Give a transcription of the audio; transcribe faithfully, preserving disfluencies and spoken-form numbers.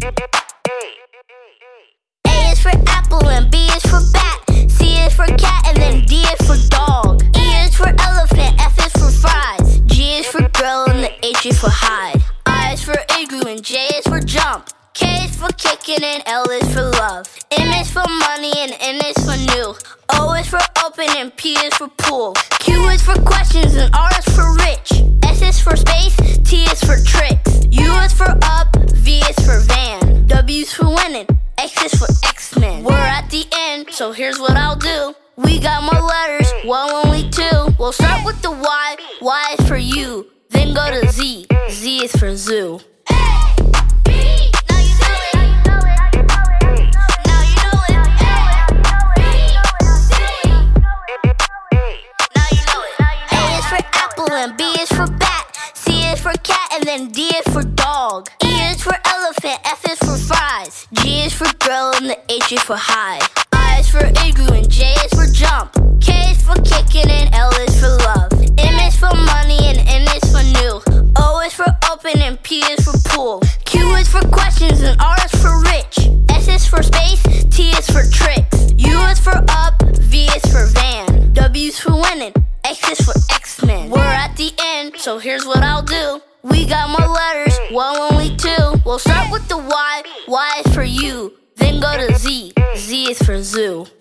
A is for apple and B is for bat. C is for cat and then D is for dog. E is for elephant, F is for fries. G is for girl and the H is for hide. I is for igloo and J is for jump. K is for kicking and L is for love. M is for money and N is for new. O is for open and P is for pool. Q is for questions and R is for rich. S is for space, T is for tricks. U is for up, V is for van. W is for winning, X is for X-Men. We're at the end, so here's what I'll do. We got more letters, well only two. We'll start with the Y, Y is for you. Then go to Z, Z is for zoo. And B is for bat, C is for cat, and then D is for dog. E is for elephant, F is for fries. G is for girl, and the H is for hide. I is for igloo, and J is for jump. K is for kicking, and L is for love. M is for money, and N is for new. O is for open, and P is for pool. Q is for questions, and R is for rich. S is for space, T is for tricks. U is for up, V is for van. W is for winning, X is for X-Men. We're at the end, so here's what I'll do. We got more letters, well only two. We'll start with the Y, Y is for you. Then go to Z, Z is for zoo.